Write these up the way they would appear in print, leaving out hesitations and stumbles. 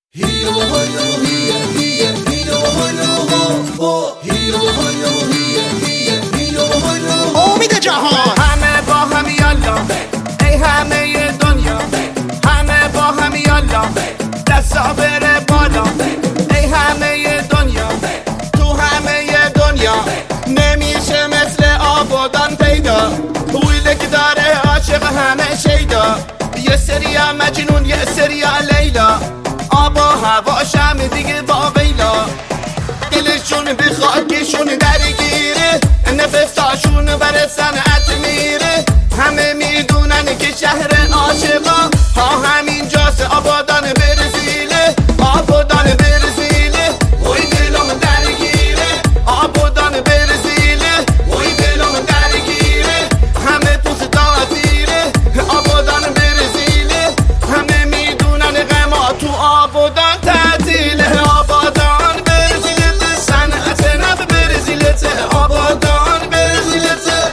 امید جهان همه با هم یالا ای همه دنیا، همه با هم یالا دستا بره بالا ای همه دنیا، تو همه دنیا نمیشه مثل آبادان پیدا، ویله که داره عاشق همه شیدا، یه سریا مجنون یه سریا لیلا، آب و هواشم دیگه با ویلا، دلشون به خاکشون درگیره، نفساشون بر صنعت میره، همه میدونن که شهر عاشقا ها همینجاست، آبادان برزیله، آبادان برزیله، وی دلم درگیره، آبادان برزیله، وی دلم درگیره، همه پوست داتیره، آبادان برزیله، همه میدونن غما تو آبادان تعطیله، آبادان برزیله صنعت نف برزیله، آبادان برزیله.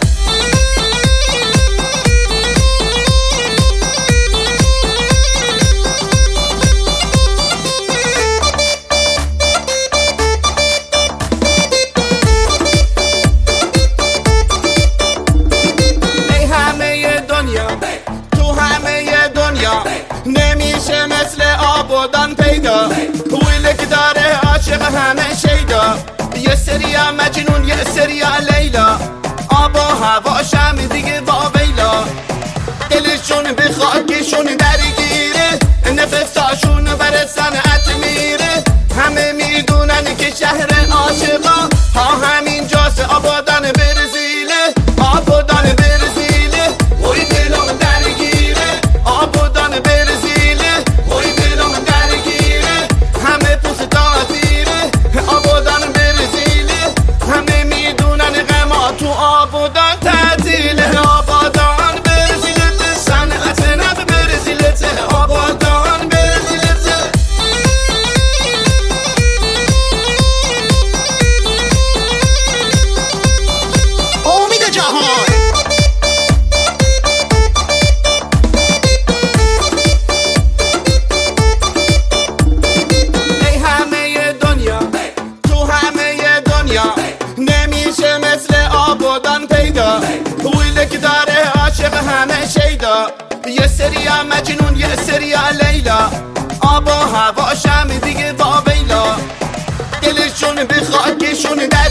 تو همه دنیا نمیشه مثل آبادان پیدا، ویله که داره عاشق همه شیدا، یه سریا مجنون یه سریا لیلا، آب و هواشم دیگه با ویلا، دلشون به خاکشون درگیره، نفساشون بر صنعت میره، همه میدونن که شهر عاشقا ها همینجاست، آبادان برزیله، آبادان برزیله، وی دلم درگیره، آبادان برزیله، وی دلم درگیره، همه پوست داتیره، آبادان برزیله، همه میدونن غما تو آبادان تعطیله، آبادان برزیله صنعت نف برزیله، آبادان برزیله. امید جهان ای همه دنیا تو همه دنیا نمیشه مثل آبادان پیدا، ویله که داره عاشق همه شیدا، یه سریا مجنون یه سریا لیلا، آب و هواشم دیگه با ویلا، دلشون به خاکشون